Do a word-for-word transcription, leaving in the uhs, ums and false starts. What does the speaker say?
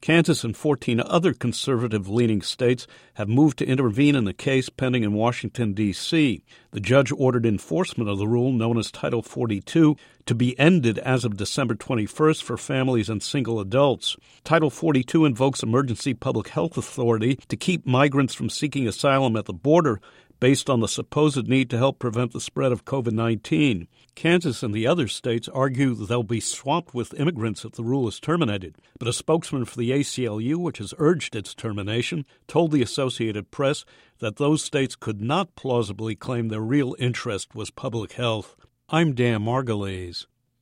Kansas and fourteen other conservative-leaning states have moved to intervene in the case pending in Washington, D C The judge ordered enforcement of the rule, known as Title forty-two, to be ended as of December twenty-first for families and single adults. Title forty-two invokes emergency public health authority to keep migrants from seeking asylum at the border based on the supposed need to help prevent the spread of covid nineteen. Kansas and the other states argue that they'll be swamped with immigrants if the rule is terminated. But a spokesman for the A C L U, which has urged its termination, told the Associated Press that those states could not plausibly claim their real interest was public health. I'm Dan Margulies.